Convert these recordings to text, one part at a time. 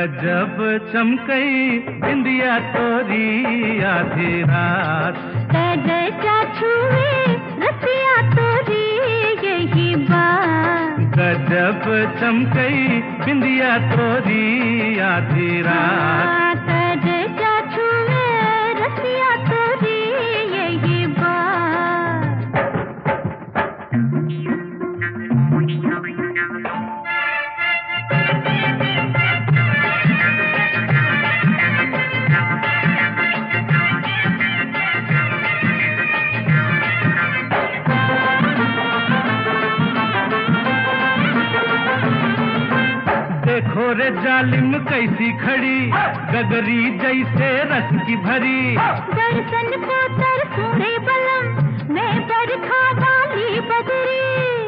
गजब चमकई बिंदिया तोरी आधी रात। कजचा छुए रसिया तोरी यही बात। गजब चमकई बिंदिया तोरी आधी रात। कजचा छुए रसिया तोरी यही बात। देखो रे जालिम कैसी खड़ी गगरी जैसे रस की भरी। दर्शन को तरसूं रे बलम मैं बरखा वाली बदरी।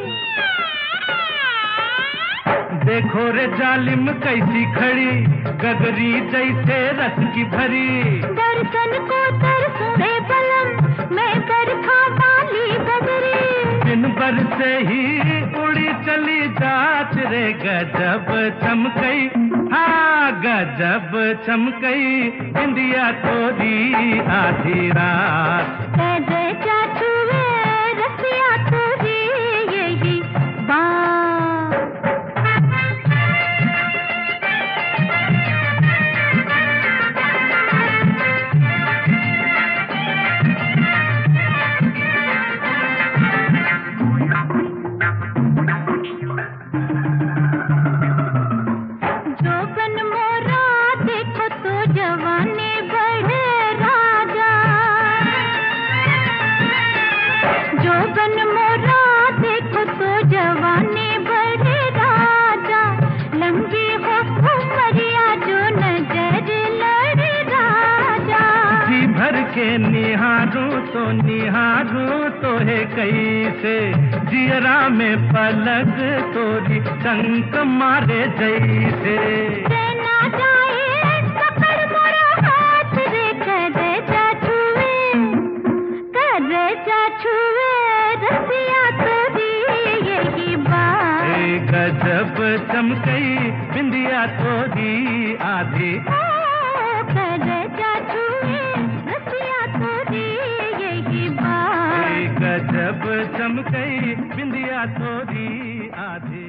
देखो रे जालिम कैसी खड़ी गगरी जैसे रस की भरी। दर्शन को तरसूं रे बलम मैं बरखा वाली बदरी। दिन भर से ही उड़ी चली जात रे गजब चमकई। हाँ गजब चमकई बिंदिया तोरी आधी रात। कजचा छुए रसिया तोरी यही बात। जोबन मोरा देखो तो जवानी बढ़े राजा। जोबन मोरा देखो तो जवानी बढ़े राजा। लंबी हो उमरिया जो नजर लड़े राजा। जी भर के निहारूं तो है कैसे जियरा में पलक तोरी चंक मारे जैसे। ना जाए पकड़ मोरा हाथ रे कजचा छुए रसिया तोरी यही बात। गजब चमकई बिंदिया तोरी आधी। कजचा छुए रसिया तोरी यही बात। गजब चमकई बिंदिया तोरी आधी।